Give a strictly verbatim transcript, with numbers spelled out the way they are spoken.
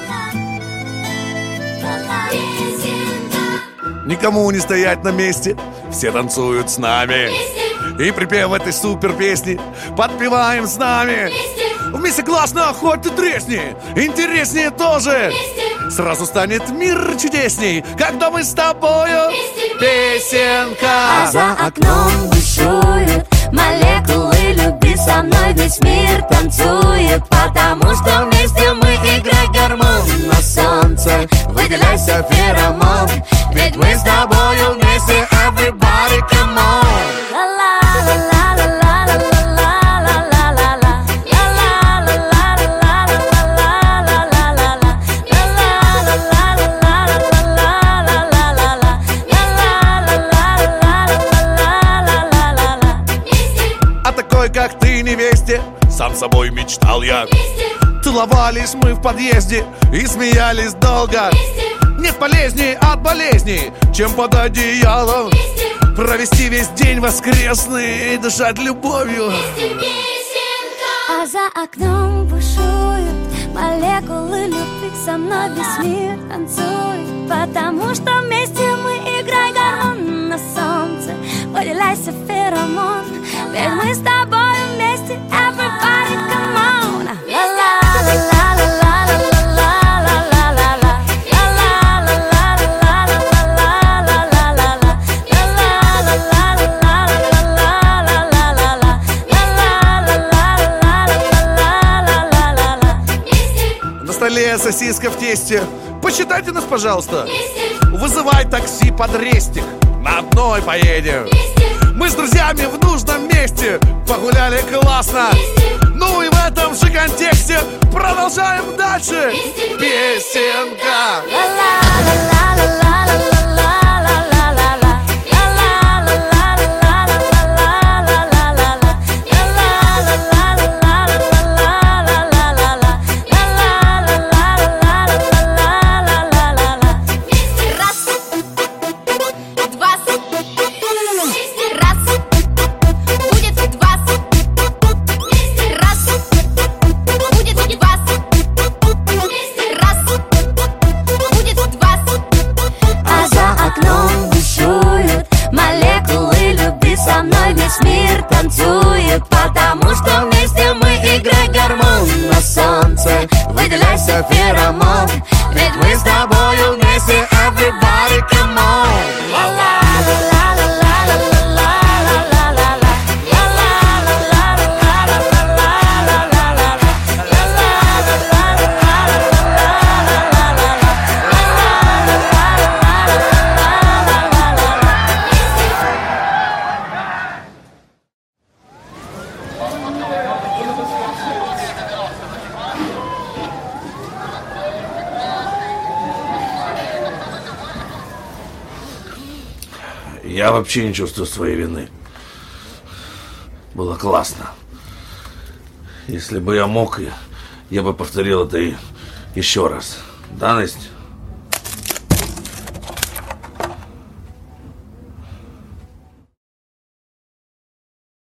Никому не стоять на месте, все танцуют с нами. И припев этой супер песни подпеваем с нами. Вместе классно, хоть ты тресни, интереснее тоже. Сразу станет мир чудесней, когда мы с тобою. Песенка. А за окном бушуют молекулы любви, со мной весь мир танцует, потому что вместе мы играем гормон на солнце. Выделяйся, феромон, ведь мы с тобою вместе. Everybody, come on. Как ты невесте, сам собой мечтал я. Целовались мы в подъезде и смеялись долго. Нет полезней от болезней, чем под одеялом провести весь день воскресный и дышать любовью. А за окном бушуют молекулы любви, со мной весь мир танцует, потому что вместе мы играем гормон на солнце. Выделяйся, феромон, ведь мы с тобой вместе. Everybody, come on. На столе сосиска в тесте. Посчитайте нас, пожалуйста. Вызывай такси под рестик, на одной поедем. Мы с друзьями в нужном месте погуляли классно. Ну и в этом же контексте продолжаем дальше. Песенка. Потому что вместе мы играем гормон на солнце. Выделяйся, феромон, ведь мы с тобою вместе. Everybody, come on. Я вообще не чувствую своей вины. Было классно. Если бы я мог, я, я бы повторил это и еще раз. Да, Настя?